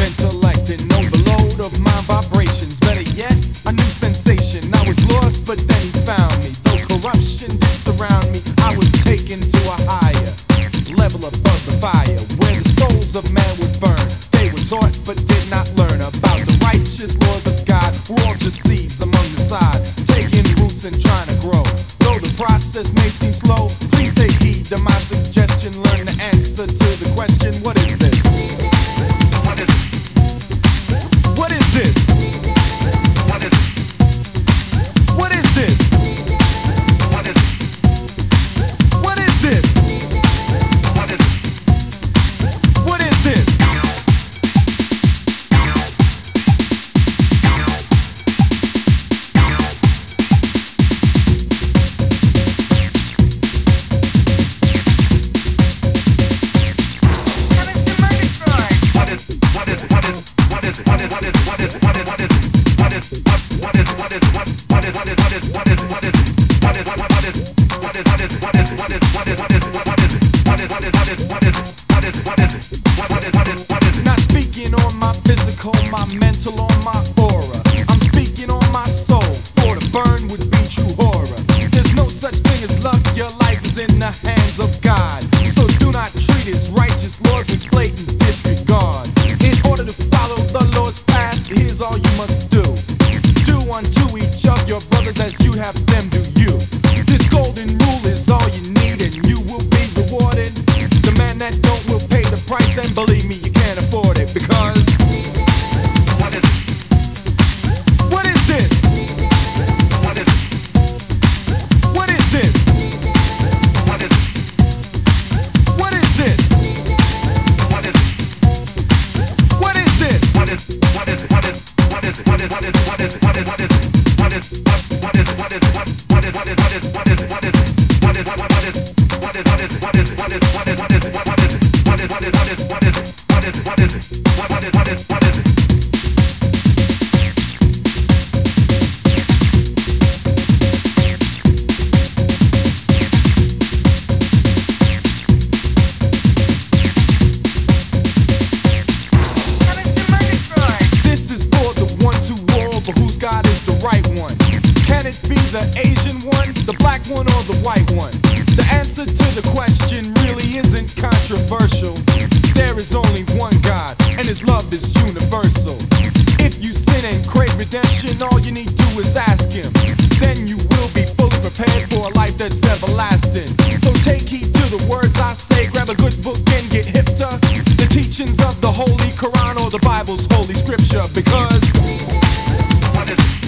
intellect and overload of mind vibrations. Better yet, a new sensation. I was lost, but then he found me. Though corruption did surround me, I was taken to a higher level above the fire, where the souls of man would burn. They were taught, but did not learn about the righteous laws of God. We're all just seeds among the sod, taking roots and trying to grow. Though the process may seem slow, please take heed to my suggestion. Learn the answer to the question, what is this? What is this? What is this? What is this? What is this? What is this? What is this? Not speaking on my physical, my mental, on my aura. I'm speaking on my soul, for the burn would be true horror. There's no such thing as luck, your life is in the hands of God. So do not treat his righteous laws with blatant disregard. In order to follow the Lord's path, here's all you must do. Do unto each of your brothers as you have them do you. This golden rule is all you need and you will be rewarded. The man that don't will pay the price, and believe me, you can't afford it, because what is this? What is this? What is this? What is this? What is this? This is for the ones who war over whose God is the right one. Can it be the Asian one, the black one, or the white one? The answer to the question really isn't controversial. There is only one God, and his love is universal. If you sin and crave redemption, all you need to do is ask him. Then you will be fully prepared for a life that's everlasting. So take heed to the words I say, grab a good book and get hip to the teachings of the Holy Quran or the Bible's holy scripture, because what is